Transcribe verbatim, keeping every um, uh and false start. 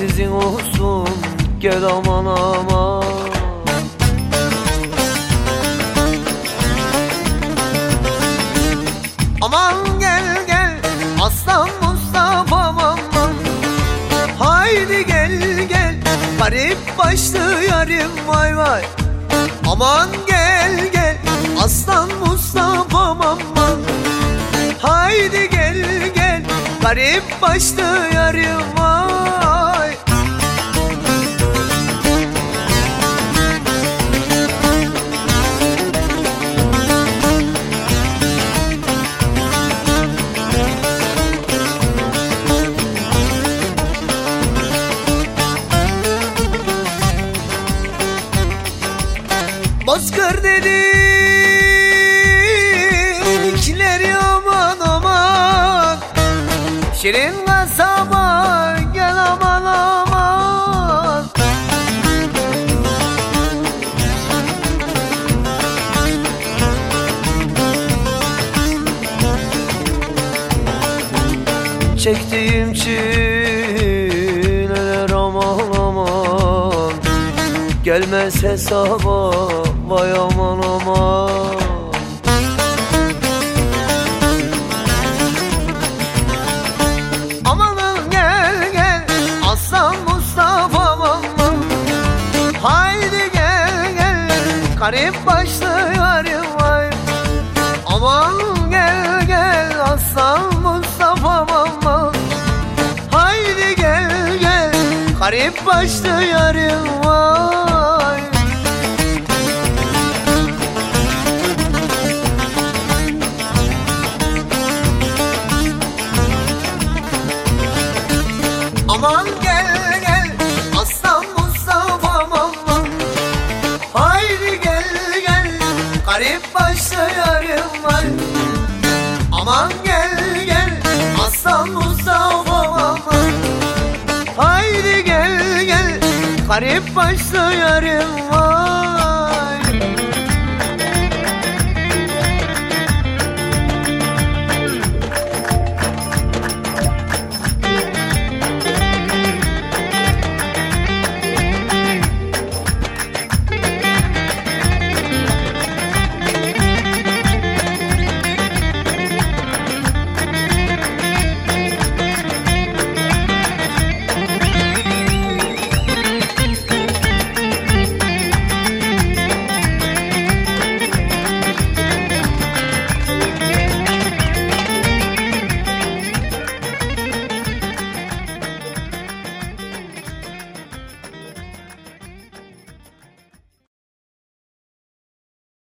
sizin olsun, gel aman aman. Aman gel gel aslan Mustafa'm aman. Haydi gel gel garip başlı yarim vay vay. Aman gel gel aslan Mustafa'm aman. Haydi gel gel garip başlı yarim vay. Bozkır dedikleri aman aman. Şirin kasaba gel aman aman. Çektiğim çileler aman aman. Gelmez hesaba vay aman aman. Amanın gel gel aslan Mustafa'm aman. Haydi gel gel garip başlı yarim vay. Aman gel gel aslan Mustafa'm aman. Haydi gel gel garip başlı yarim vay. Aman gel gel aslan Mustafa'm aman. Haydi gel gel garip başlı yarim var. Aman gel gel aslan Mustafa'm aman. Haydi gel gel garip başlı yarim var.